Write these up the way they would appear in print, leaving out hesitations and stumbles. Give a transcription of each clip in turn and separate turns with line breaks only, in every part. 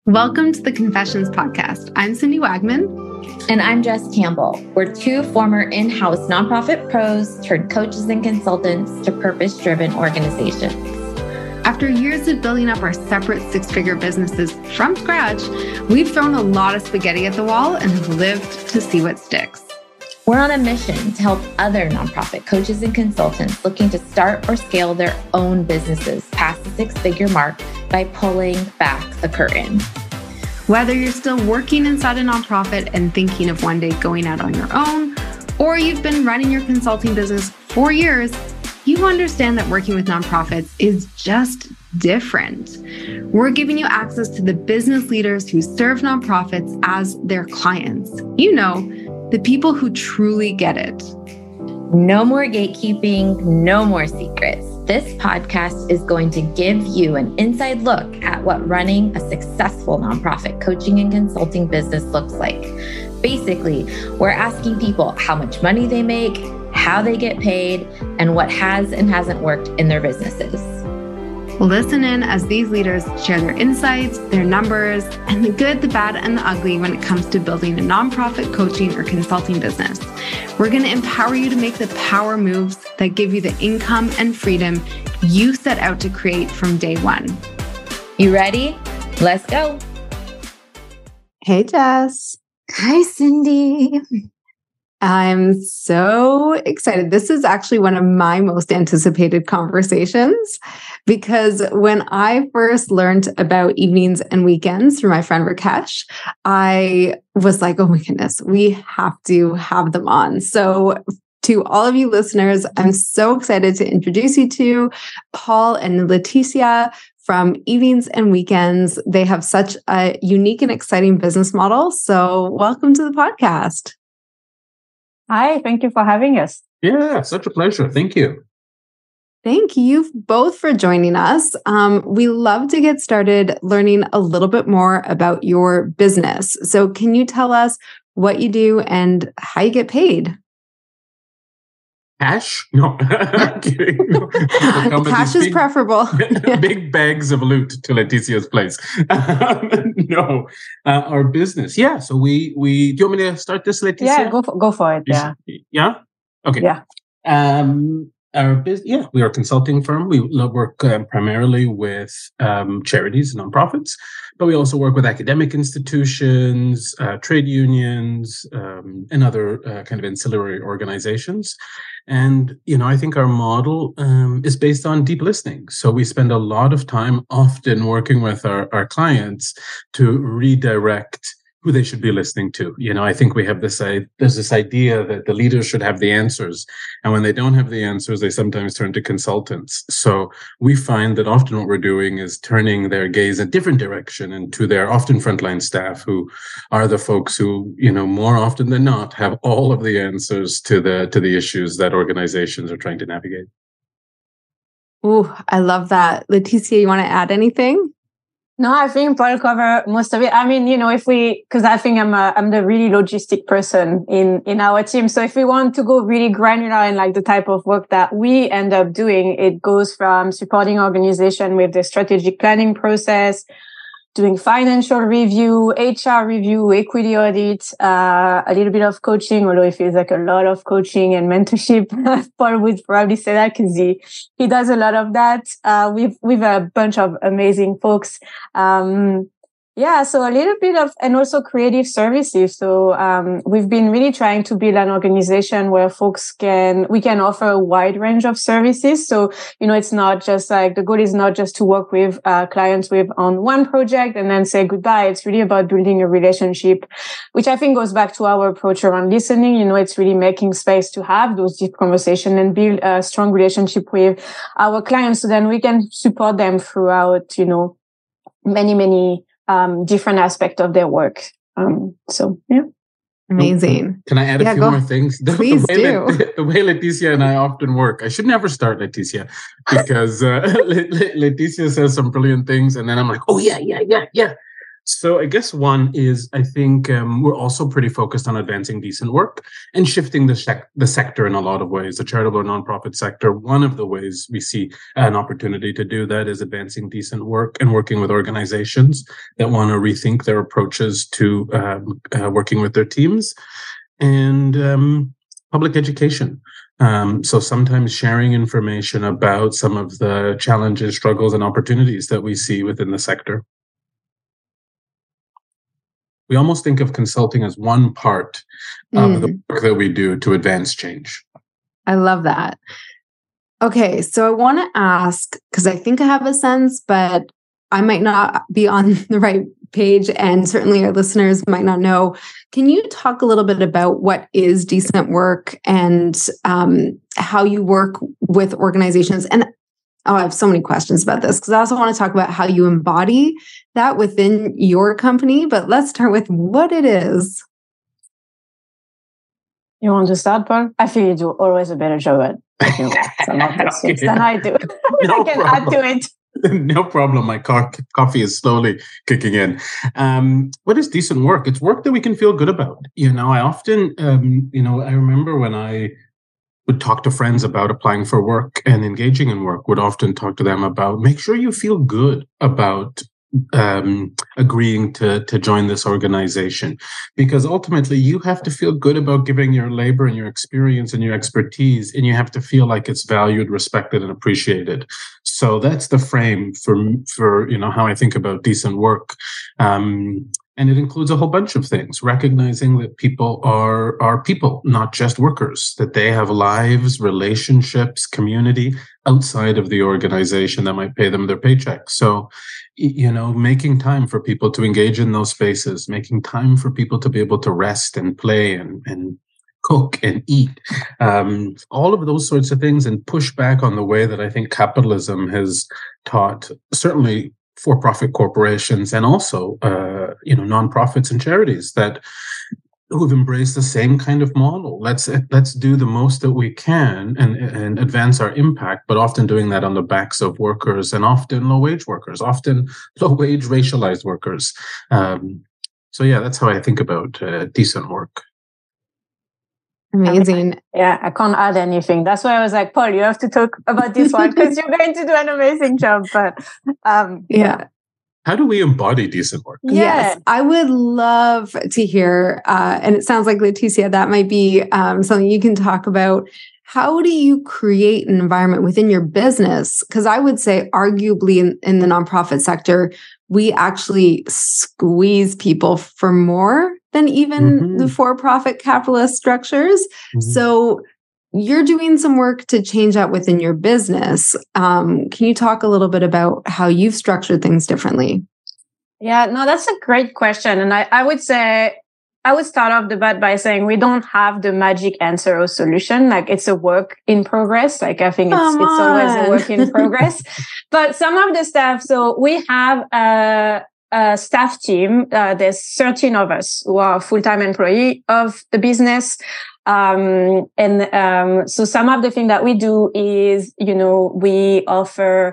Welcome to the Confessions Podcast. I'm Cindy Wagman.
And I'm Jess Campbell. We're two former in-house nonprofit pros turned coaches and consultants to purpose-driven organizations.
After years of building up our separate six-figure businesses from scratch, we've thrown a lot of spaghetti at the wall and have lived to see what sticks.
We're on a mission to help other nonprofit coaches and consultants looking to start or scale their own businesses past the six-figure mark by pulling back the curtain.
Whether you're still working inside a nonprofit and thinking of one day going out on your own, or you've been running your consulting business for years, you understand that working with nonprofits is just different. We're giving you access to the business leaders who serve nonprofits as their clients. You know, the people who truly get it.
No more gatekeeping, no more secrets. This podcast is going to give you an inside look at what running a successful nonprofit coaching and consulting business looks like. Basically, we're asking people how much money they make, how they get paid, and what has and hasn't worked in their businesses.
Listen in as these leaders share their insights, their numbers, and the good, the bad, and the ugly when it comes to building a nonprofit coaching or consulting business. We're going to empower you to make the power moves that give you the income and freedom you set out to create from day one.
You ready? Let's go.
Hey, Jess.
Hi, Cindy.
I'm so excited. This is actually one of my most anticipated conversations because when I first learned about evenings and weekends through my friend Rakesh, I was like, oh my goodness, we have to have them on. So to all of you listeners, I'm so excited to introduce you to Paul and Leticia from Evenings and Weekends. They have such a unique and exciting business model. So welcome to the podcast.
Hi, thank you for having us.
Yeah, such a pleasure. Thank you.
Thank you both for joining us. We love to get started learning a little bit more about your business. So can you tell us what you do and how you get paid?
Cash? No, I'm kidding. No.
Cash is preferable.
Big bags of loot to Leticia's place. No, our business. Yeah. So we. Do you want me to start this, Leticia?
Yeah, go for it. Yeah.
Yeah. Okay.
Yeah.
Our business. Yeah, we are a consulting firm. We work primarily with charities and nonprofits, but we also work with academic institutions, trade unions, and other kind of ancillary organizations. And, I think our model is based on deep listening. So we spend a lot of time often working with our clients to redirect who they should be listening to. I think we have there's this idea that the leaders should have the answers. And when they don't have the answers, they sometimes turn to consultants. So we find that often what we're doing is turning their gaze a different direction and to their often frontline staff, who are the folks who, more often than not, have all of the answers to the issues that organizations are trying to navigate.
Ooh, I love that. Leticia, you want to add anything?
No, I think Paul covered most of it. I mean, because I think I'm the really logistic person in our team. So if we want to go really granular in like the type of work that we end up doing, it goes from supporting organization with the strategic planning process, doing financial review, HR review, equity audit, a little bit of coaching, although it feels like a lot of coaching and mentorship. Paul would probably say that because he does a lot of that with a bunch of amazing folks. So a little bit of, and also creative services. So we've been really trying to build an organization where we can offer a wide range of services. So, it's not just like, the goal is not just to work with clients on one project and then say goodbye. It's really about building a relationship, which I think goes back to our approach around listening. It's really making space to have those deep conversations and build a strong relationship with our clients. So then we can support them throughout, many different aspects of their work. Yeah.
Amazing.
Can I add a few more things?
Please do.
The way Leticia and I often work, I should never start Leticia because Leticia says some brilliant things and then I'm like, oh yeah. So I guess one is, I think we're also pretty focused on advancing decent work and shifting the sector in a lot of ways, the charitable or nonprofit sector. One of the ways we see an opportunity to do that is advancing decent work and working with organizations that want to rethink their approaches to working with their teams, and public education. So sometimes sharing information about some of the challenges, struggles, and opportunities that we see within the sector. We almost think of consulting as one part of the work that we do to advance change.
I love that. Okay, so I want to ask, because I think I have a sense, but I might not be on the right page, and certainly our listeners might not know. Can you talk a little bit about what is decent work and how you work with organizations? And I have so many questions about this because I also want to talk about how you embody that within your company. But let's start with what it is.
You want to start, Paul? I feel you do always a better job at some of those things than I do.
No
I can add to it.
No problem. My coffee is slowly kicking in. What is decent work? It's work that we can feel good about. I often, I remember when I would talk to friends about applying for work and engaging in work, would often talk to them about make sure you feel good about agreeing to join this organization, because ultimately you have to feel good about giving your labor and your experience and your expertise, and you have to feel like it's valued, respected, and appreciated. So that's the frame for how I think about decent work. And it includes a whole bunch of things, recognizing that people are people, not just workers, that they have lives, relationships, community outside of the organization that might pay them their paycheck. So, making time for people to engage in those spaces, making time for people to be able to rest and play and cook and eat, all of those sorts of things, and push back on the way that I think capitalism has taught, certainly for-profit corporations and also, nonprofits and charities who've embraced the same kind of model. Let's do the most that we can and advance our impact, but often doing that on the backs of workers, and often low-wage workers, often low-wage racialized workers. So yeah, that's how I think about decent work.
Amazing.
I can't add anything. That's why I was like, Paul, you have to talk about this one because you're going to do an amazing job. But
yeah.
How do we embody decent work?
Yes, I would love to hear. And it sounds like, Leticia, that might be something you can talk about. How do you create an environment within your business? Because I would say arguably in the nonprofit sector, we actually squeeze people for more than even the for-profit capitalist structures. So you're doing some work to change that within your business. Can you talk a little bit about how you've structured things differently?
Yeah, no, that's a great question. And I would say, I would start off the bat by saying we don't have the magic answer or solution. Like, it's a work in progress. Like, I think it's always a work in progress. But some of the staff, so we have a staff team. There's 13 of us who are full-time employee of the business. So some of the things that we do is, we offer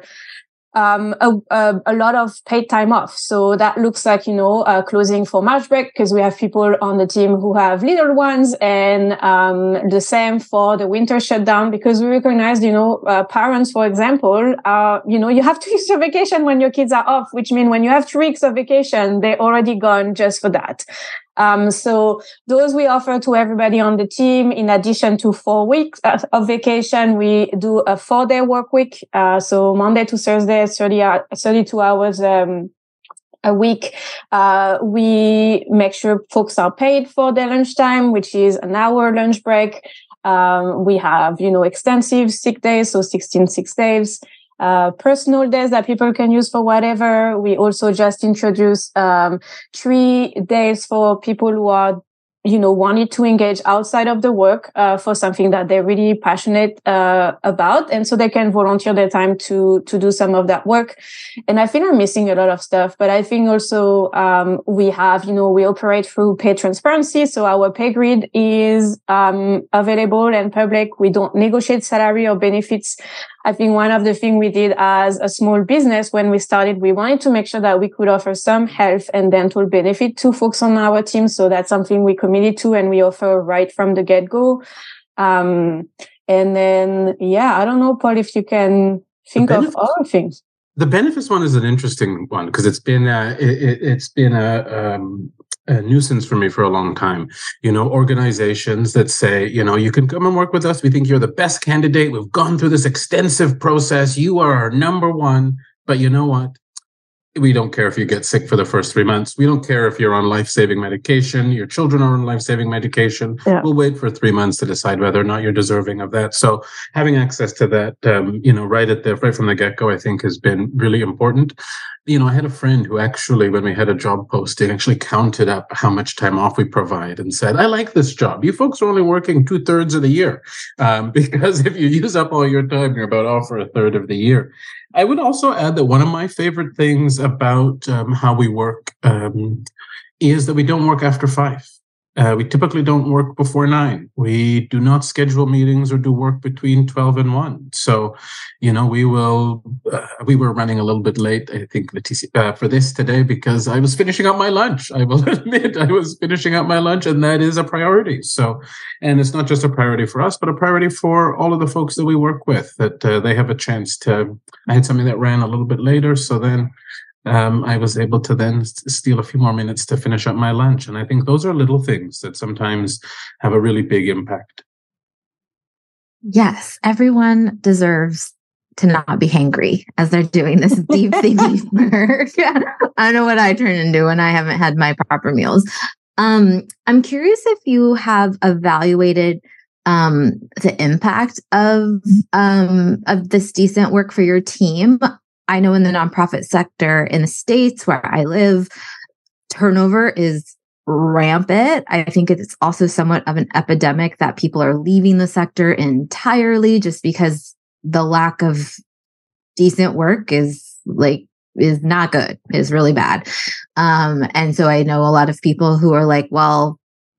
a lot of paid time off. So that looks like, closing for March break, because we have people on the team who have little ones, and the same for the winter shutdown, because we recognize, parents, for example, you have 2 weeks of vacation when your kids are off, which means when you have 3 weeks of vacation, they're already gone just for that. So those we offer to everybody on the team. In addition to 4 weeks of vacation, we do a 4-day work week. So Monday to Thursday, 32 hours, a week. We make sure folks are paid for their lunchtime, which is an hour lunch break. We have, extensive sick days. So 16 sick days. Personal days that people can use for whatever. We also just introduced 3 days for people who are wanted to engage outside of the work for something that they're really passionate about, and so they can volunteer their time to do some of that work. And I think I'm missing a lot of stuff, but I think also we have, we operate through pay transparency, so our pay grid is available and public. We don't negotiate salary or benefits. I think one of the things we did as a small business when we started, we wanted to make sure that we could offer some health and dental benefit to folks on our team. So that's something we committed to and we offer right from the get-go. And then, I don't know, Paul, if you can think of other things.
The benefits one is an interesting one because it's been a nuisance for me for a long time. Organizations that say, you can come and work with us. We think you're the best candidate. We've gone through this extensive process. You are our number one. But you know what? We don't care if you get sick for the first 3 months. We don't care if you're on life-saving medication. Your children are on life-saving medication. Yeah. We'll wait for 3 months to decide whether or not you're deserving of that. So having access to that, right from the get-go, I think has been really important. I had a friend who actually, when we had a job posting, actually counted up how much time off we provide and said, I like this job. You folks are only working 2/3 of the year. Because if you use up all your time, you're about off for 1/3 of the year. I would also add that one of my favorite things about how we work is that we don't work after 5. We typically don't work before 9. We do not schedule meetings or do work between 12 and 1. So, we were running a little bit late, I think, for this today because I was finishing up my lunch. I will admit I was finishing up my lunch, and that is a priority. So, and it's not just a priority for us, but a priority for all of the folks that we work with, that they have a chance to. I had something that ran a little bit later, so then I was able to then steal a few more minutes to finish up my lunch. And I think those are little things that sometimes have a really big impact.
Yes, everyone deserves to not be hangry as they're doing this deep thinking work. I know what I turn into when I haven't had my proper meals. I'm curious if you have evaluated the impact of this decent work for your team. I know in the nonprofit sector in the States where I live, turnover is rampant. I think it's also somewhat of an epidemic that people are leaving the sector entirely just because the lack of decent work is not good, is really bad. And so I know a lot of people who are like, well,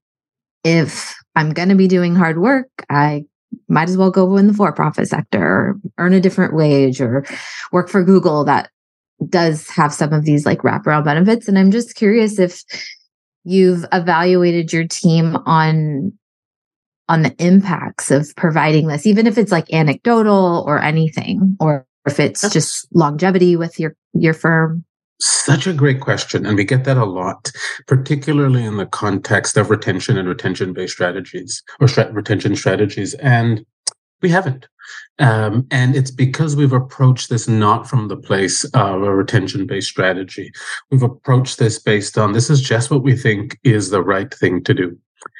if I'm going to be doing hard work, I might as well go in the for-profit sector or earn a different wage or work for Google that does have some of these wraparound benefits. And I'm just curious if you've evaluated your team on the impacts of providing this, even if it's anecdotal or anything, or if it's just longevity with your firm.
Such a great question. And we get that a lot, particularly in the context of retention and retention-based strategies or retention strategies. And we haven't. And it's because we've approached this not from the place of a retention-based strategy. We've approached this based on this is just what we think is the right thing to do.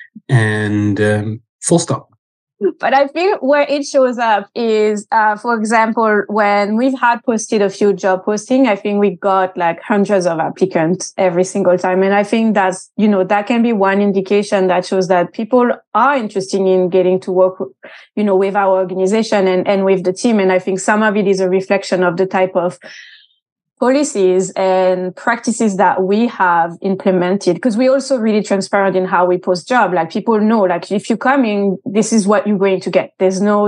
And full stop.
But I think where it shows up is, for example, when we've had posted a few job postings, I think we got hundreds of applicants every single time. And I think that's, that can be one indication that shows that people are interested in getting to work, with our organization and with the team. And I think some of it is a reflection of the type of policies and practices that we have implemented, because we're also really transparent in how we post job. People know, if you come in, this is what you're going to get. There's no,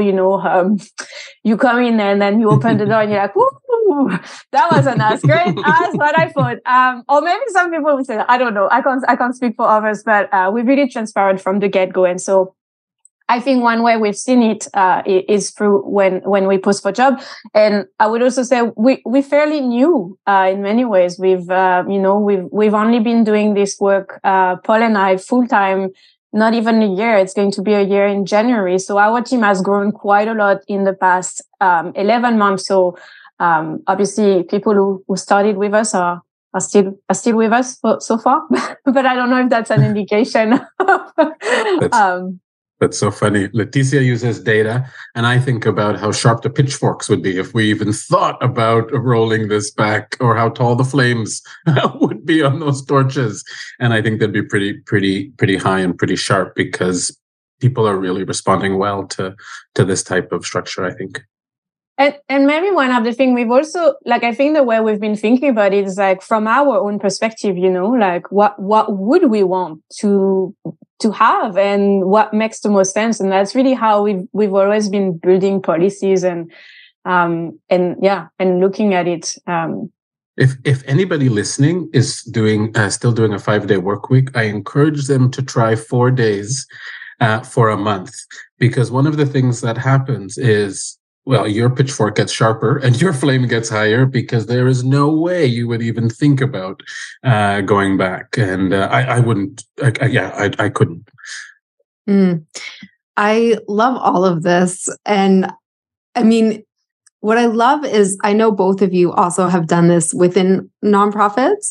you come in and then you open the door and you're like, woo, that wasn't as great as what I thought. Or maybe some people would say that. I don't know. I can't speak for others, but we're really transparent from the get-go. And so I think one way we've seen it is through when we post for job. And I would also say we're fairly new in many ways. We've only been doing this work, Paul and I, full time, not even a year. It's going to be a year in January. So our team has grown quite a lot in the past 11 months. So obviously people who started with us are still with us so far. But I don't know if that's an indication.
That's so funny. Leticia uses data, and I think about how sharp the pitchforks would be if we even thought about rolling this back, or how tall the flames would be on those torches. And I think they'd be pretty high and pretty sharp, because people are really responding well to this type of structure, I think.
And maybe one of the things we've also, like, I think the way we've been thinking about it is like from our own perspective, you know, like what would we want to have and what makes the most sense. And that's really how we've always been building policies and looking at it.
If anybody listening is still doing a 5-day work week, I encourage them to try 4 days for a month, because one of the things that happens is, well, your pitchfork gets sharper and your flame gets higher, because there is no way you would even think about going back. And I wouldn't. I couldn't.
I love all of this. And I mean, what I love is I know both of you also have done this within nonprofits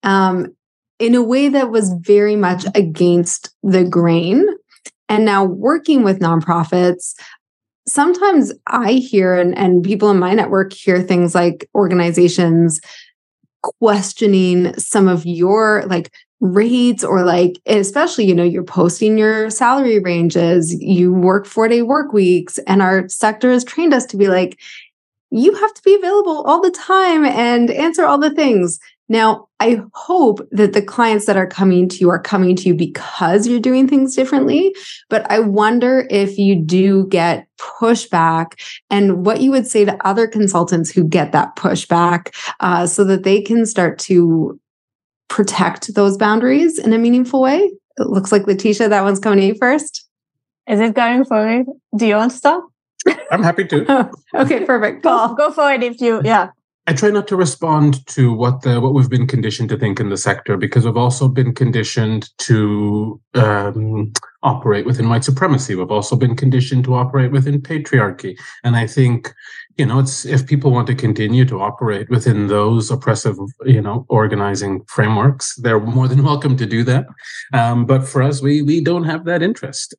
in a way that was very much against the grain. And now working with nonprofits, sometimes I hear and people in my network hear things like organizations questioning some of your like rates, or like, especially, you know, you're posting your salary ranges, you work 4-day work weeks, and our sector has trained us to be like, you have to be available all the time and answer all the things. Now, I hope that the clients that are coming to you because you're doing things differently. But I wonder if you do get pushback, and what you would say to other consultants who get that pushback, so that they can start to protect those boundaries in a meaningful way. It looks like, Leticia, that one's coming to you first.
Is it going for it? Do you want to stop?
I'm happy to.
Okay, perfect. Paul.
Go for it if you,
I try not to respond to what we've been conditioned to think in the sector, because we've also been conditioned to operate within white supremacy. We've also been conditioned to operate within patriarchy. And I think, you know, it's, if people want to continue to operate within those oppressive, you know, organizing frameworks, they're more than welcome to do that. But for us, we don't have that interest.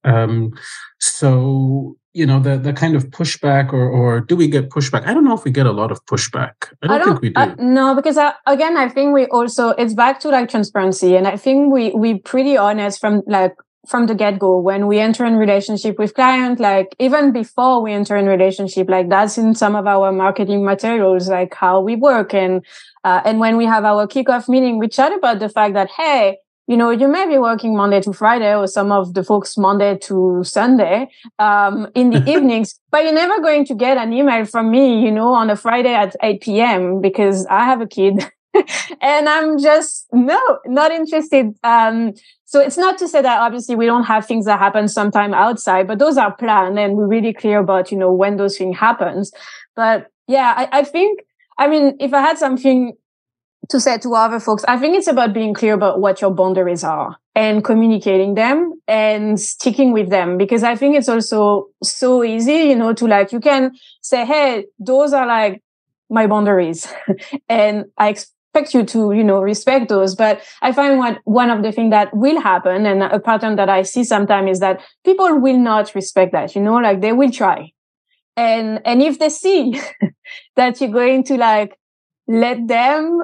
So, you know, the kind of pushback, or do we get pushback? I don't know if we get a lot of pushback. I don't think we do.
No, because again, I think we also, it's back to like transparency. And I think we pretty honest from the get-go when we enter in relationship with client, like even before we enter in relationship, like that's in some of our marketing materials, like how we work. And when we have our kickoff meeting, we chat about the fact that, hey, you know, you may be working Monday to Friday, or some of the folks Monday to Sunday, in the evenings, but you're never going to get an email from me, you know, on a Friday at 8 p.m. because I have a kid and I'm just, not interested. So it's not to say that obviously we don't have things that happen sometime outside, but those are planned and we're really clear about, you know, when those things happens. But yeah, I think, I mean, if I had something to say to other folks, I think it's about being clear about what your boundaries are and communicating them and sticking with them. Because I think it's also so easy, you know, to like, you can say, hey, those are like my boundaries and I expect you to, you know, respect those. But I find one of the things that will happen, and a pattern that I see sometimes, is that people will not respect that, you know, like they will try. And if they see that you're going to like, let them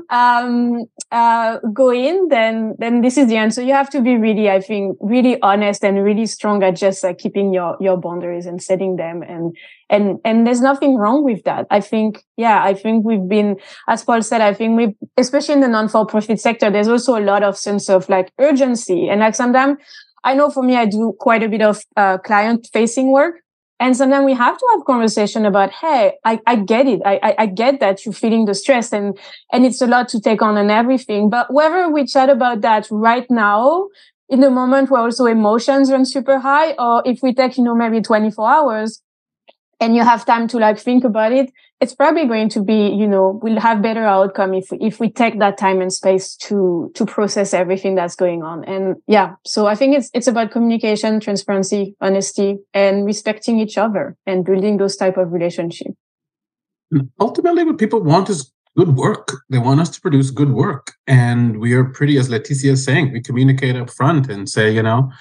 go in, then this is the answer. You have to be really, I think, really honest and really strong at just like keeping your boundaries and setting them. And there's nothing wrong with that. I think we've been, as Paul said, I think especially in the non-for-profit sector, there's also a lot of sense of like urgency. And like sometimes, I know for me, I do quite a bit of client facing work. And sometimes we have to have conversation about, hey, I get it. I get that you're feeling the stress and it's a lot to take on and everything. But whether we chat about that right now, in the moment where also emotions run super high, or if we take, you know, maybe 24 hours and you have time to like think about it, it's probably going to be, you know, we'll have better outcome if we take that time and space to process everything that's going on. And yeah, so I think it's about communication, transparency, honesty, and respecting each other and building those type of relationships.
Ultimately, what people want is good work. They want us to produce good work. And we are pretty, as Leticia is saying, we communicate up front and say, you know,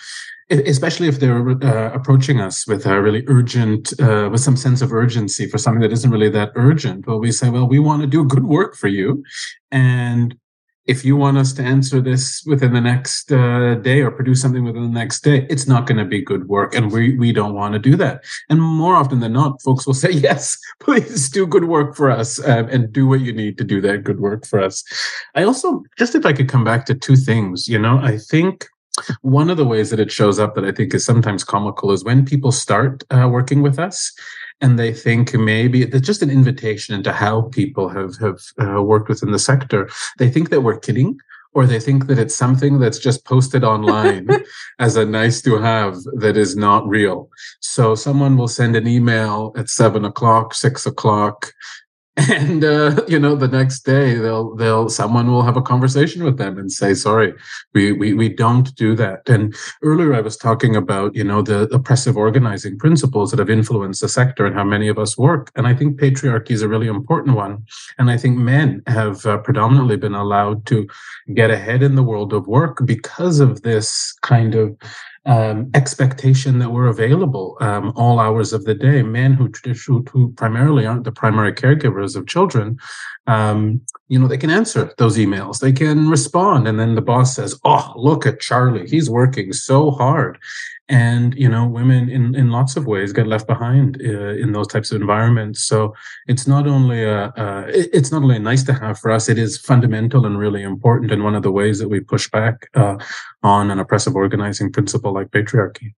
especially if they're approaching us with a really urgent, with some sense of urgency for something that isn't really that urgent. Well, we say, well, we want to do good work for you. And if you want us to answer this within the next day or produce something within the next day, it's not going to be good work. And we don't want to do that. And more often than not, folks will say, yes, please do good work for us and do what you need to do that good work for us. I also, just if I could come back to two things, I think one of the ways that it shows up that I think is sometimes comical is when people start working with us and they think maybe it's just an invitation into how people have worked within the sector. They think that we're kidding, or they think that it's something that's just posted online as a nice to have that is not real. So someone will send an email at 7:00, 6:00, and the next day someone will have a conversation with them and say, sorry, we don't do that. And earlier I was talking about the oppressive organizing principles that have influenced the sector and how many of us work. And I think patriarchy is a really important one. And I think men have predominantly been allowed to get ahead in the world of work because of this kind of expectation that we're available all hours of the day. Men who primarily aren't the primary caregivers of children, they can answer those emails, they can respond, and then the boss says, "Oh, look at Charlie, he's working so hard." And women in lots of ways get left behind in those types of environments. So it's not only a nice to have for us; it is fundamental and really important. And one of the ways that we push back on an oppressive organizing principle like patriarchy.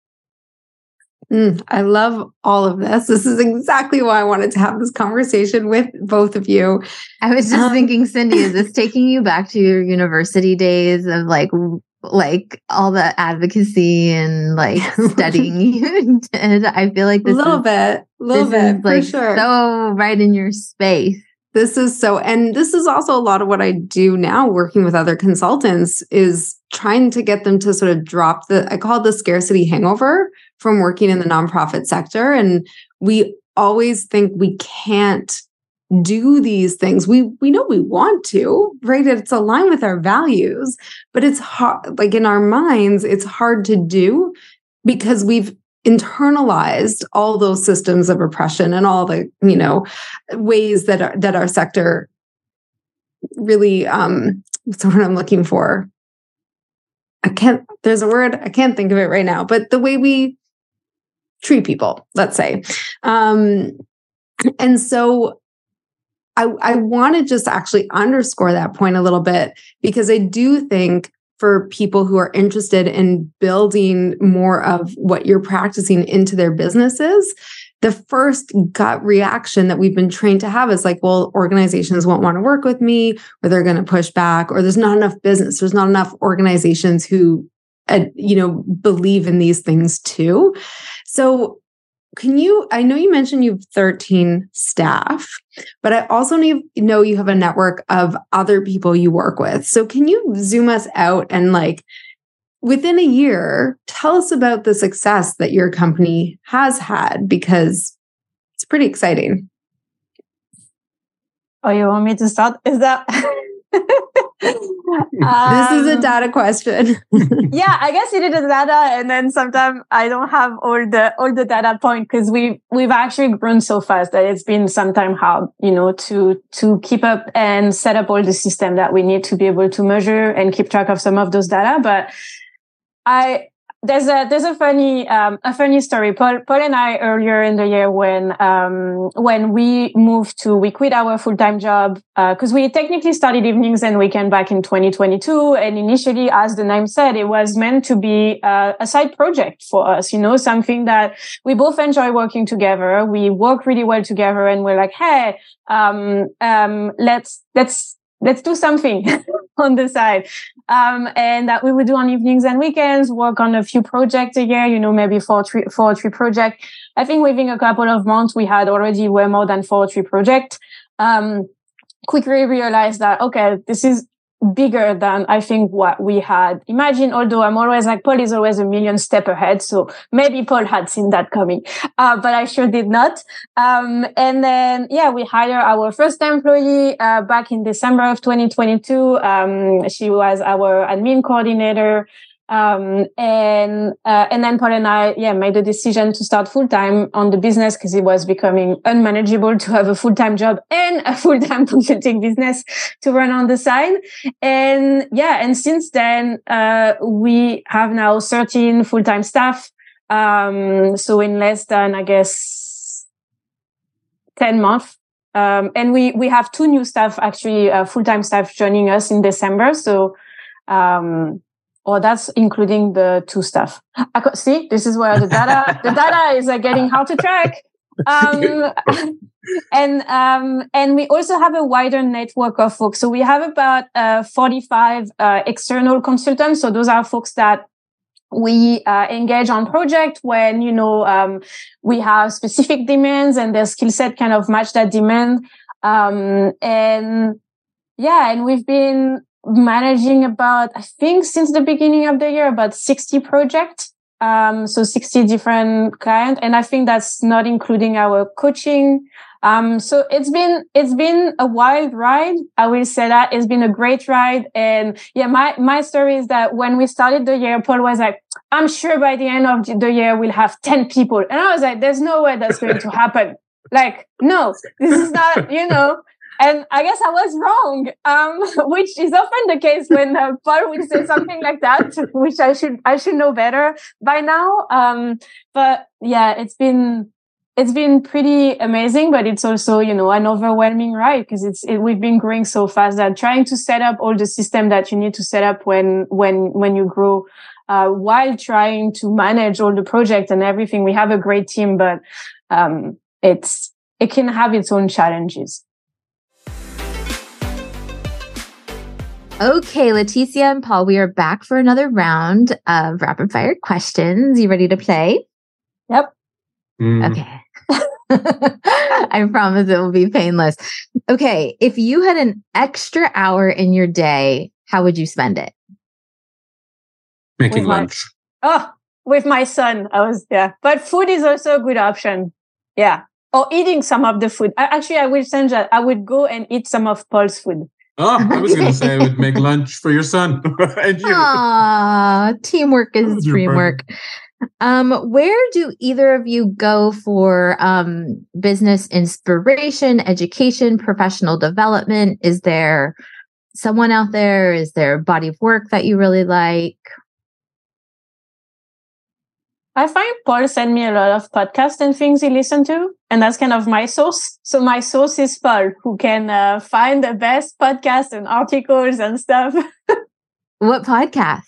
I love all of this. This is exactly why I wanted to have this conversation with both of you.
I was just thinking, Cindy, is this taking you back to your university days of like all the advocacy and studying you did? I feel like this
a little bit, for sure.
So right in your space.
And this is also a lot of what I do now working with other consultants is trying to get them to sort of drop I call it the scarcity hangover from working in the nonprofit sector. And we always think we can't do these things. We know we want to, right? It's aligned with our values, but it's hard, in our minds, it's hard to do because we've internalized all those systems of oppression and all the, ways that our sector really, what's the word I'm looking for? There's a word, I can't think of it right now, but the way we treat people, let's say. And so I want to just actually underscore that point a little bit, because I do think for people who are interested in building more of what you're practicing into their businesses, the first gut reaction that we've been trained to have is well, organizations won't want to work with me, or they're going to push back, or there's not enough business. There's not enough organizations who, believe in these things too. So I know you mentioned you have 13 staff, but I also know you have a network of other people you work with. So can you zoom us out and within a year, tell us about the success that your company has had, because it's pretty exciting.
Oh, you want me to start? Is that...
This is a data question.
Yeah, I guess it is a data, and then sometimes I don't have all the data point, because we've actually grown so fast that it's been sometimes hard, to keep up and set up all the system that we need to be able to measure and keep track of some of those data. But there's a funny story. Paul and I, earlier in the year, when we quit our full-time job, because we technically started evenings and weekend back in 2022. And initially, as the name said, it was meant to be a side project for us, something that we both enjoy working together. We work really well together, and we're like, hey, let's do something on the side. And that we would do on evenings and weekends, work on a few projects a year, maybe 4 or 3 projects. I think within a couple of months, we had already way more than 4 or 3 projects. Quickly realized that, okay, this is bigger than I think what we had imagined, although I'm always Paul is always a million steps ahead. So maybe Paul had seen that coming, but I sure did not. And then, we hired our first employee, back in December of 2022. She was our admin coordinator. And then Paul and I, made the decision to start full-time on the business because it was becoming unmanageable to have a full-time job and a full-time consulting business to run on the side. And since then, we have now 13 full-time staff. So in less than, I guess, 10 months. And we have 2 new staff, actually, full-time staff joining us in December. So, that's including the 2 staff. See, this is where the data is getting hard to track. And we also have a wider network of folks. So we have about 45 external consultants. So those are folks that we engage on project when, we have specific demands and their skill set kind of match that demand. And we've been managing about, I think since the beginning of the year, about 60 projects. So 60 different clients. And I think that's not including our coaching. So it's been a wild ride. I will say that it's been a great ride. And my story is that when we started the year, Paul was like, I'm sure by the end of the year, we'll have 10 people. And I was like, there's no way that's going to happen. Like, no, this is not, And I guess I was wrong, which is often the case when Paul would say something like that, which I should know better by now. But it's been pretty amazing, but it's also, an overwhelming ride because we've been growing so fast that trying to set up all the system that you need to set up when you grow, while trying to manage all the projects and everything. We have a great team, but it can have its own challenges.
Okay, Leticia and Paul, we are back for another round of rapid fire questions. You ready to play?
Yep.
Okay. I promise it will be painless. Okay, if you had an extra hour in your day, how would you spend it?
Making lunch.
With my son. But food is also a good option. Yeah. Or eating some of the food. Actually, I will change that. I would go and eat some of Paul's food.
I was going to say I would make lunch for your son. And you.
Aww, teamwork is dreamwork. Where do either of you go for business inspiration, education, professional development? Is there someone out there? Is there a body of work that you really like?
I find Paul send me a lot of podcasts and things he listens to, and that's kind of my source. So my source is Paul, who can find the best podcasts and articles and stuff.
What podcast?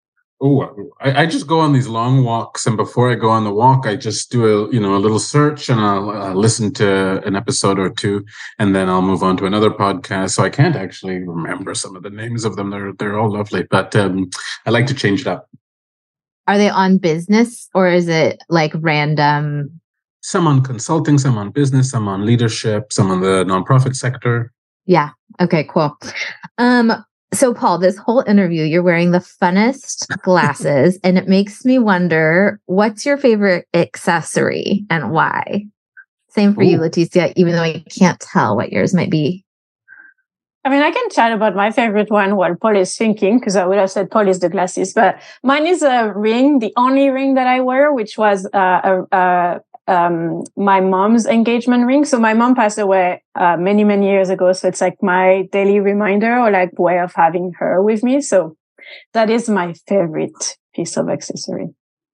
I just go on these long walks, and before I go on the walk, I just do a little search, and I'll listen to an episode or 2, and then I'll move on to another podcast. So I can't actually remember some of the names of them. They're all lovely, but I like to change it up.
Are they on business or is it like random?
Some on consulting, some on business, some on leadership, some on the nonprofit sector.
Yeah. Okay, cool. So Paul, this whole interview, you're wearing the funnest glasses and it makes me wonder, what's your favorite accessory and why? Same for you, Leticia, even though I can't tell what yours might be.
I mean, I can chat about my favorite one while Paul is thinking, because I would have said Paul is the glasses, but mine is a ring, the only ring that I wear, which was my mom's engagement ring. So my mom passed away many, many years ago. So it's like my daily reminder or like way of having her with me. So that is my favorite piece of accessory.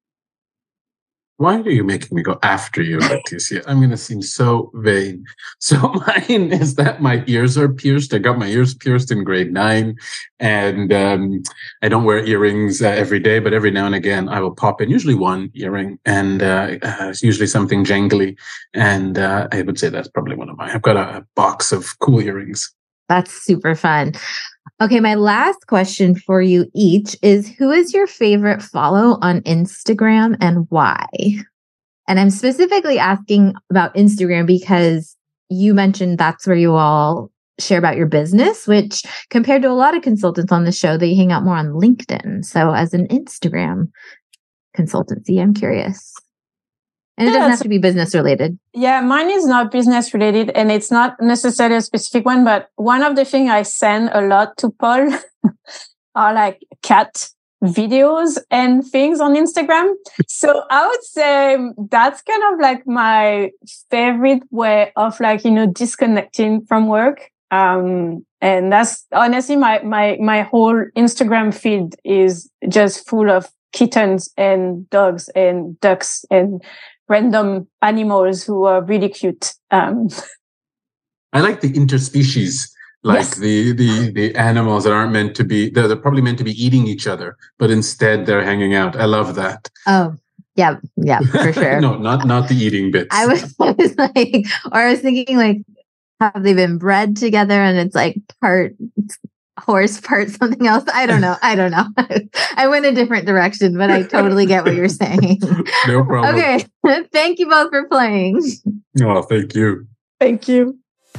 Why are you making me go after you, Leticia? I'm going to seem so vain. So mine is that my ears are pierced. I got my ears pierced in grade 9. And I don't wear earrings every day, but every now and again I will pop in, usually one earring, and it's usually something jangly. And I would say that's probably one of mine. I've got a box of cool earrings.
That's super fun. Okay, my last question for you each is, who is your favorite follow on Instagram and why? And I'm specifically asking about Instagram because you mentioned that's where you all share about your business, which compared to a lot of consultants on the show, they hang out more on LinkedIn. So as an Instagram consultancy, I'm curious. And it doesn't have to be business related.
Yeah, mine is not business related and it's not necessarily a specific one, but one of the things I send a lot to Paul are like cat videos and things on Instagram. So I would say that's kind of like my favorite way of like, disconnecting from work. And that's honestly my whole Instagram feed is just full of kittens and dogs and ducks and random animals who are really cute.
I like the interspecies, like
yes.
the animals that aren't meant to be, they're probably meant to be eating each other, but instead they're hanging out. I love that.
Oh, yeah, for sure.
No, not the eating bits.
I was like, or I was thinking like, have they been bred together and it's like part horse, part something else? I don't know. I went a different direction, but I totally get what you're saying.
No problem.
Okay. Thank you both for playing.
Oh, thank you.
Thank you.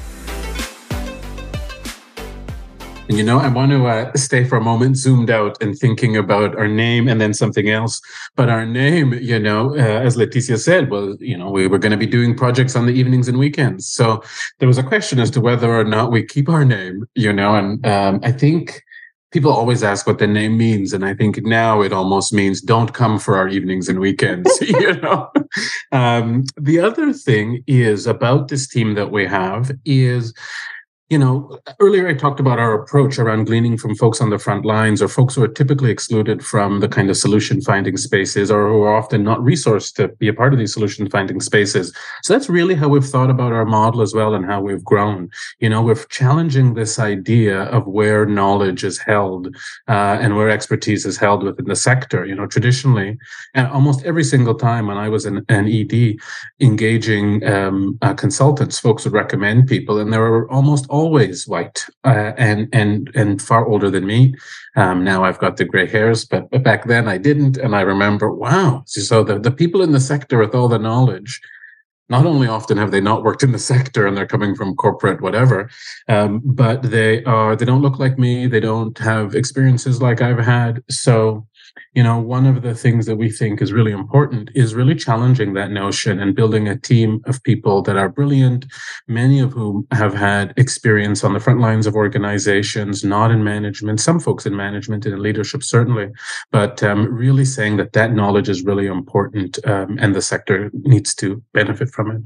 And I want to stay for a moment zoomed out and thinking about our name and then something else. But our name, as Leticia said, was, we were going to be doing projects on the evenings and weekends. So there was a question as to whether or not we keep our name, and I think people always ask what the name means. And I think now it almost means don't come for our evenings and weekends, The other thing is about this team that we have is, earlier I talked about our approach around gleaning from folks on the front lines or folks who are typically excluded from the kind of solution finding spaces or who are often not resourced to be a part of these solution finding spaces. So that's really how we've thought about our model as well and how we've grown. We're challenging this idea of where knowledge is held and where expertise is held within the sector. Traditionally, and almost every single time when I was an ED engaging consultants, folks would recommend people, and there were almost always white and far older than me. Now I've got the gray hairs, but back then I didn't. And I remember, wow. So the people in the sector with all the knowledge, not only often have they not worked in the sector and they're coming from corporate whatever, but they don't look like me. They don't have experiences like I've had. So one of the things that we think is really important is really challenging that notion and building a team of people that are brilliant, many of whom have had experience on the front lines of organizations, not in management, some folks in management and in leadership, certainly, but really saying that knowledge is really important and the sector needs to benefit from it.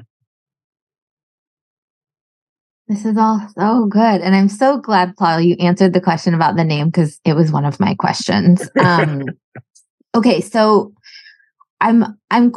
This is all so good. And I'm so glad, Paul, you answered the question about the name because it was one of my questions. Okay, so my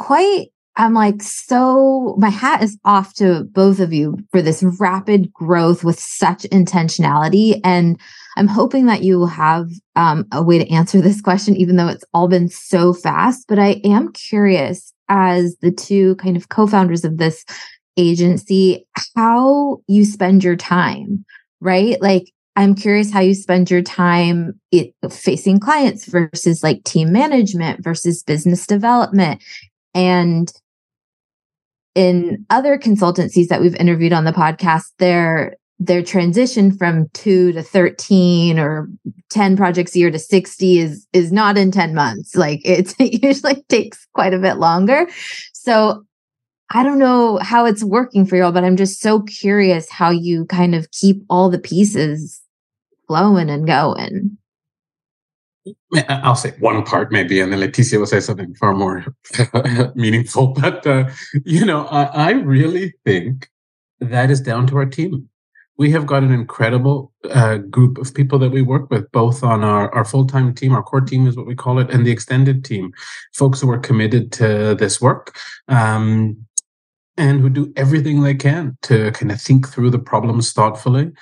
hat is off to both of you for this rapid growth with such intentionality. And I'm hoping that you will have a way to answer this question, even though it's all been so fast. But I am curious, as the two kind of co-founders of this agency, how you spend your time, right? Like, I'm curious how you spend your time facing clients versus like team management versus business development. And in other consultancies that we've interviewed on the podcast, their transition from 2 to 13 or 10 projects a year to 60 is not in 10 months. Like it usually takes quite a bit longer. So I don't know how it's working for you all, but I'm just so curious how you kind of keep all the pieces flowing and going.
I'll say one part maybe, and then Leticia will say something far more meaningful. But, I really think that is down to our team. We have got an incredible group of people that we work with, both on our full-time team, our core team is what we call it, and the extended team, folks who are committed to this work. And who do everything they can to kind of think through the problems thoughtfully.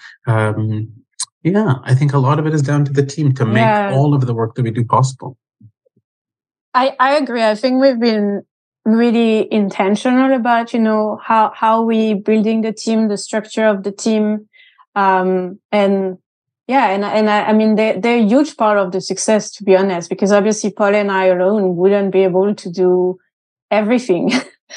I think a lot of it is down to the team to make all of the work that we do possible.
I agree. I think we've been really intentional about, how we building the team, the structure of the team. I mean, they're a huge part of the success, to be honest, because obviously Paul and I alone wouldn't be able to do everything.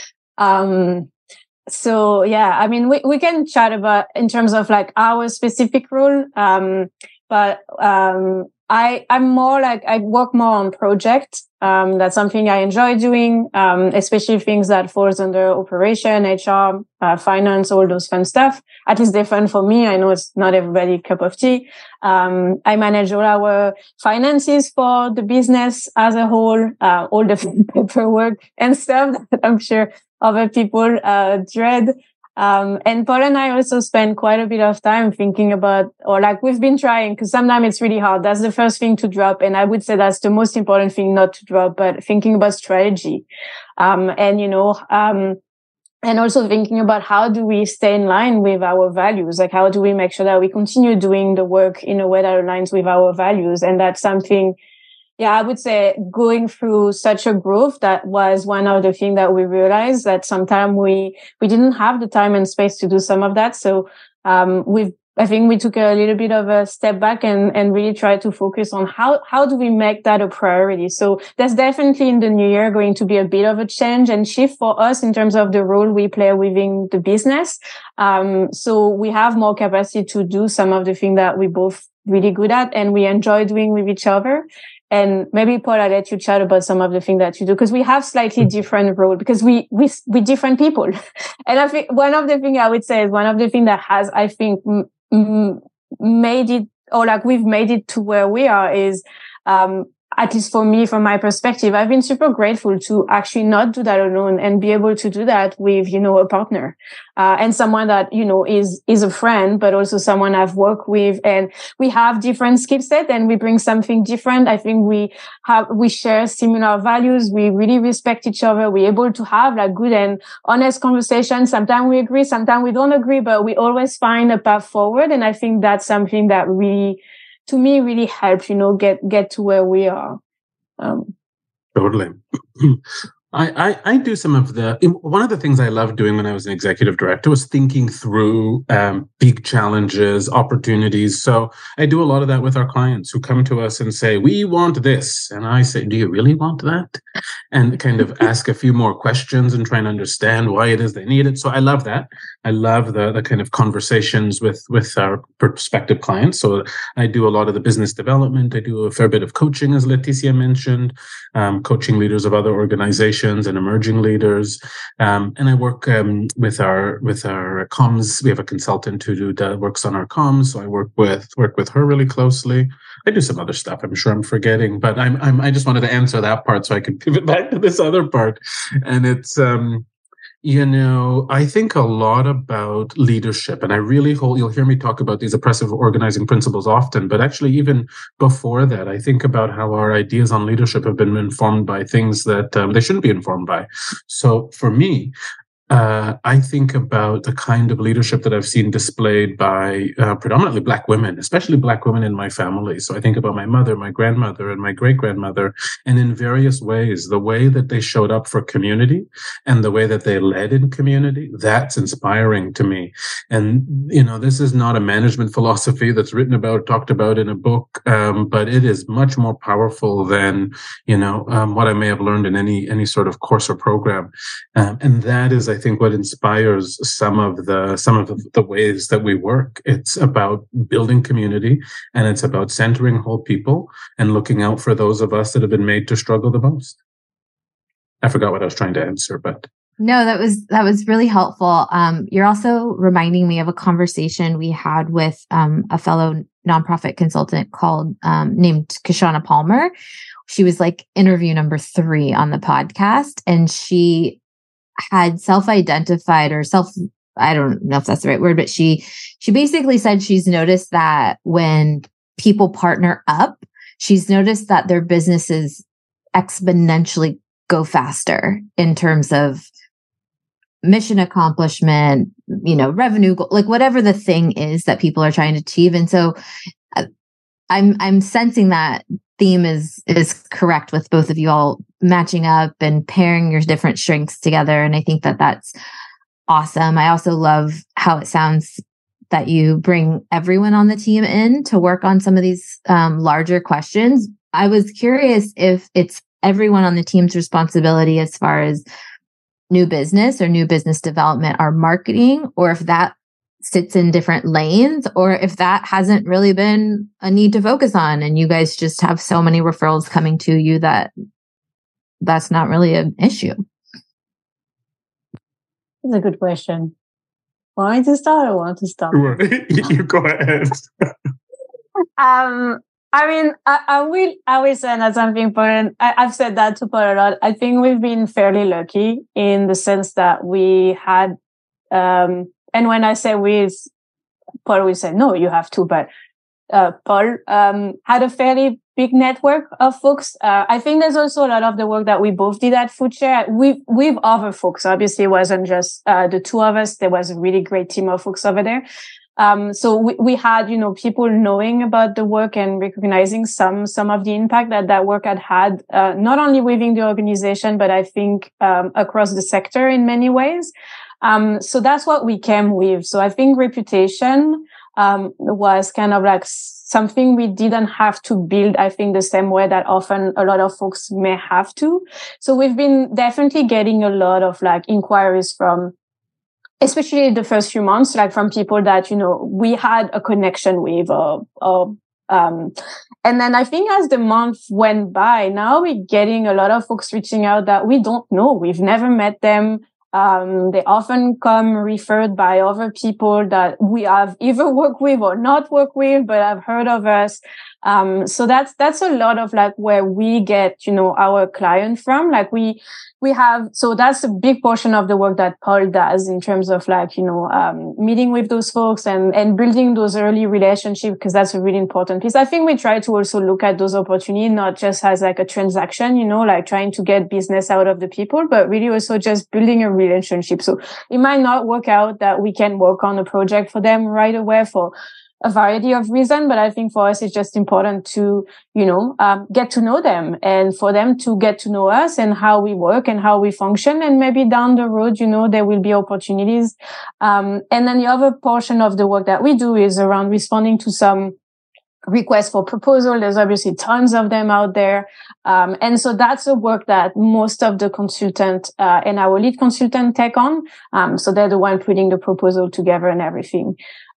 So yeah, I mean, we can chat about in terms of like our specific role. But I'm more like, I work more on project. That's something I enjoy doing, especially things that falls under operation, HR, finance, all those fun stuff. At least they're fun for me. I know it's not everybody's cup of tea. I manage all our finances for the business as a whole, all the paperwork and stuff that I'm sure other people dread. And Paul and I also spend quite a bit of time thinking about, or like we've been trying, because sometimes it's really hard. That's the first thing to drop. And I would say that's the most important thing not to drop, but thinking about strategy. And also thinking about how do we stay in line with our values? Like, how do we make sure that we continue doing the work in a way that aligns with our values? And that's something, I would say going through such a growth, that was one of the things that we realized, that sometimes we didn't have the time and space to do some of that. So, I think we took a little bit of a step back and really tried to focus on how do we make that a priority. So there's definitely in the new year going to be a bit of a change and shift for us in terms of the role we play within the business. So we have more capacity to do some of the things that we both really good at and we enjoy doing with each other. And maybe Paul, I'll let you chat about some of the things that you do, because we have slightly different roles, because we different people. And I think one of the things I would say is one of the things that has, I think, made it, or like we've made it to where we are is, at least for me, from my perspective, I've been super grateful to actually not do that alone and be able to do that with, a partner, and someone that, is a friend, but also someone I've worked with, and we have different skill set and we bring something different. I think we share similar values. We really respect each other. We're able to have like good and honest conversations. Sometimes we agree, sometimes we don't agree, but we always find a path forward. And I think that's something that really, to me, really helps, get to where we are.
Totally. I do some of one of the things I loved doing when I was an executive director was thinking through big challenges, opportunities. So I do a lot of that with our clients who come to us and say, we want this. And I say, do you really want that? And kind of ask a few more questions and try and understand why it is they need it. So I love that. I love the kind of conversations with our prospective clients. So I do a lot of the business development. I do a fair bit of coaching, as Laetitia mentioned, coaching leaders of other organizations and emerging leaders. And I work with our comms. We have a consultant who works on our comms. So I work with her really closely. I do some other stuff. I'm sure I'm forgetting, but I just wanted to answer that part so I could pivot back to this other part. And it's, I think a lot about leadership, and I really you'll hear me talk about these oppressive organizing principles often, but actually even before that, I think about how our ideas on leadership have been informed by things that they shouldn't be informed by. So for me, I think about the kind of leadership that I've seen displayed by predominantly Black women, especially Black women in my family. So I think about my mother, my grandmother, and my great-grandmother, and in various ways, the way that they showed up for community and the way that they led in community, that's inspiring to me. And, this is not a management philosophy that's talked about in a book, but it is much more powerful than, what I may have learned in any sort of course or program. And that is, I think, what inspires some of the ways that we work. It's about building community, and it's about centering whole people and looking out for those of us that have been made to struggle the most. I forgot what I was trying to answer, but
no, that was really helpful. You're also reminding me of a conversation we had with a fellow nonprofit consultant named Kishana Palmer. She was like interview number 3 on the podcast, and she had self-identified or I don't know if that's the right word, but she basically said she's noticed that when people partner up, she's noticed that their businesses exponentially go faster in terms of mission accomplishment, revenue, like whatever the thing is that people are trying to achieve. And so I'm sensing that theme is correct with both of you all matching up and pairing your different strengths together. And I think that that's awesome. I also love how it sounds that you bring everyone on the team in to work on some of these larger questions. I was curious if it's everyone on the team's responsibility as far as new business or new business development or marketing, or if that sits in different lanes, or if that hasn't really been a need to focus on and you guys just have so many referrals coming to you that that's not really an issue.
That's a good question. Want me to start or want to stop?
You go ahead.
I mean, I will say that's something important. I've said that to Paul a lot. I think we've been fairly lucky in the sense that we had, and when I say we, Paul will say, no, you have to, but Paul had a fairly big network of folks. I think there's also a lot of the work that we both did at FoodShare with other folks. Obviously, it wasn't just the two of us. There was a really great team of folks over there. So we had, people knowing about the work and recognizing some of the impact that work had, not only within the organization, but I think, across the sector in many ways. So that's what we came with. So I think reputation, was kind of like something we didn't have to build, I think, the same way that often a lot of folks may have to. So we've been definitely getting a lot of like inquiries from, especially the first few months, like from people that, we had a connection with, and then I think as the month went by, now we're getting a lot of folks reaching out that we don't know. We've never met them. They often come referred by other people that we have either worked with or not worked with, but have heard of us. So that's a lot of like where we get, our client from. Like we have, so that's a big portion of the work that Paul does in terms of like, meeting with those folks and building those early relationships, because that's a really important piece. I think we try to also look at those opportunities, not just as like a transaction, like trying to get business out of the people, but really also just building a relationship. So it might not work out that we can work on a project for them right away for a variety of reasons, but I think for us, it's just important to, get to know them and for them to get to know us and how we work and how we function. And maybe down the road, there will be opportunities. And then the other portion of the work that we do is around responding to some requests for proposal. There's obviously tons of them out there. And so that's a work that most of the consultant, and our lead consultant take on. So they're the one putting the proposal together and everything.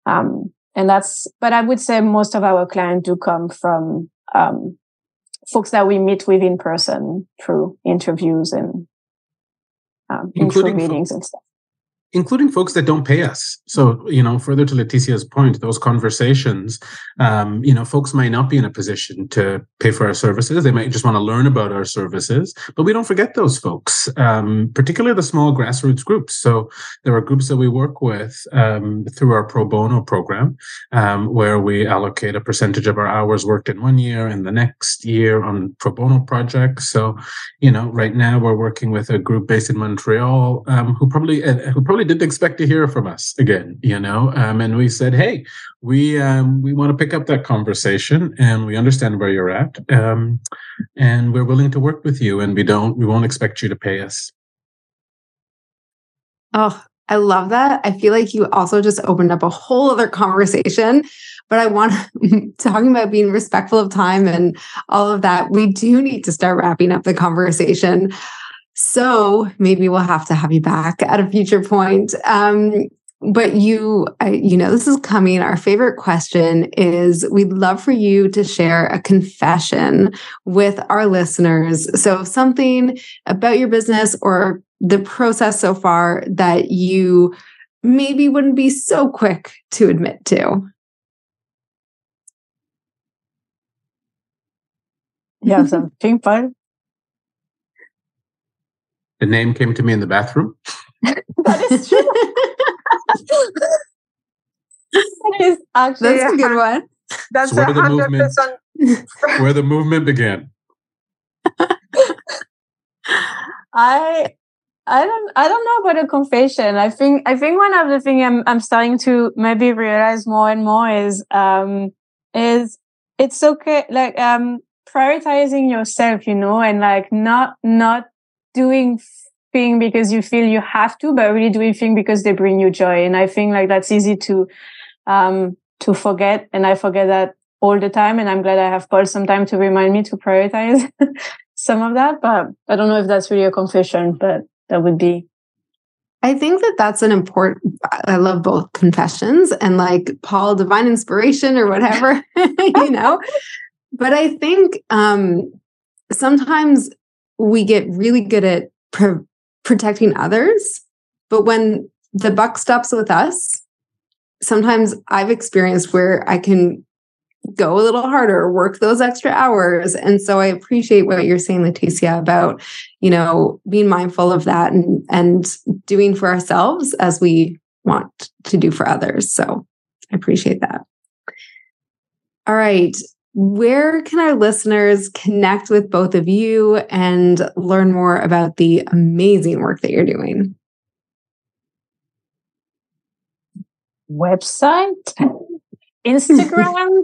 But I would say most of our clients do come from, folks that we meet with in person through interviews and, intro meetings and stuff.
Including folks that don't pay us. So, further to Leticia's point, those conversations, folks might not be in a position to pay for our services. They might just want to learn about our services, but we don't forget those folks, particularly the small grassroots groups. So there are groups that we work with through our pro bono program, where we allocate a percentage of our hours worked in one year and the next year on pro bono projects. So, right now we're working with a group based in Montreal, who probably didn't expect to hear from us again, and we said, hey, we want to pick up that conversation, and we understand where you're at, and we're willing to work with you, and we won't expect you to pay us.
Oh, I love that. I feel like you also just opened up a whole other conversation, but I want talking about being respectful of time and all of that. We do need to start wrapping up the conversation. So maybe we'll have to have you back at a future point. But this is coming. Our favorite question is, we'd love for you to share a confession with our listeners. So something about your business or the process so far that you maybe wouldn't be so quick to admit to.
Yeah, something fun.
The name came to me in the bathroom.
That is true. That is actually
that's a good one.
That's 100%.
Where the movement began.
I don't know about a confession. I think one of the things I'm starting to maybe realize more and more is it's okay, like prioritizing yourself, and like not doing things because you feel you have to, but really doing things because they bring you joy. And I think like that's easy to forget, and I forget that all the time. And I'm glad I have Paul some time to remind me to prioritize some of that. But I don't know if that's really a confession, but that would be.
I think that that's an important, I love both confessions and like Paul, divine inspiration or whatever, but I think sometimes we get really good at protecting others, but when the buck stops with us, sometimes I've experienced where I can go a little harder, work those extra hours. And so I appreciate what you're saying, Leticia, about, being mindful of that and doing for ourselves as we want to do for others. So I appreciate that. All right. Where can our listeners connect with both of you and learn more about the amazing work that you're doing?
Website, Instagram.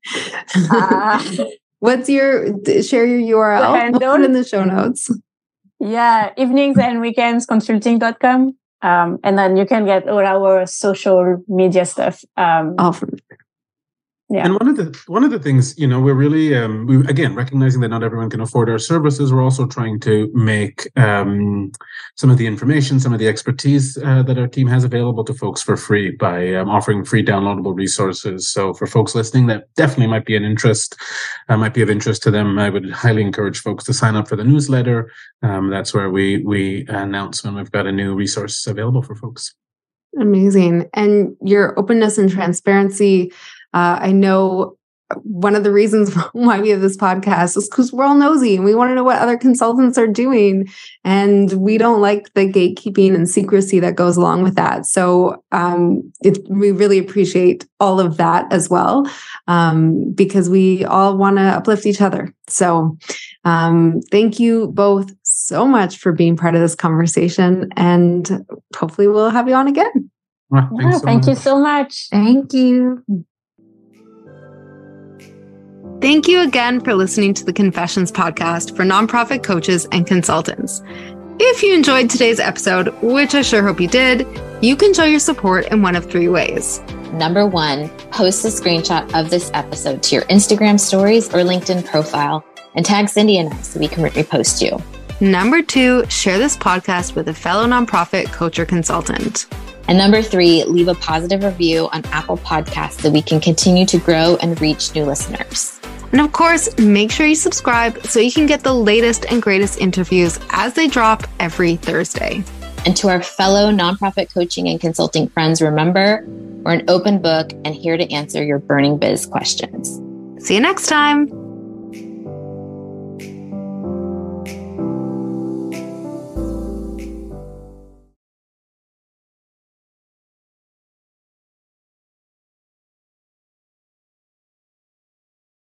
What's share your URL? We'll put it in the show notes.
Yeah, evenings and weekends consulting.com. And then you can get all our social media stuff.
All from there.
Yeah. And one of the things, we're really, again, recognizing that not everyone can afford our services, we're also trying to make some of the information, some of the expertise that our team has available to folks for free by offering free downloadable resources. So for folks listening, that definitely might be of interest to them. I would highly encourage folks to sign up for the newsletter. That's where we announce when we've got a new resource available for folks.
Amazing. And your openness and transparency, I know one of the reasons why we have this podcast is because we're all nosy and we want to know what other consultants are doing. And we don't like the gatekeeping and secrecy that goes along with that. So we really appreciate all of that as well, because we all want to uplift each other. So thank you both so much for being part of this conversation. And hopefully we'll have you on again.
Well,
thank you so much.
Thank you. Thank you again for listening to the Confessions podcast for nonprofit coaches and consultants. If you enjoyed today's episode, which I sure hope you did, you can show your support in one of three ways.
Number 1, post a screenshot of this episode to your Instagram stories or LinkedIn profile and tag Cindy and I so we can repost you.
Number 2, share this podcast with a fellow nonprofit coach or consultant.
And number 3, leave a positive review on Apple Podcasts so we can continue to grow and reach new listeners.
And of course, make sure you subscribe so you can get the latest and greatest interviews as they drop every Thursday.
And to our fellow nonprofit coaching and consulting friends, remember, we're an open book and here to answer your burning biz questions.
See you next time.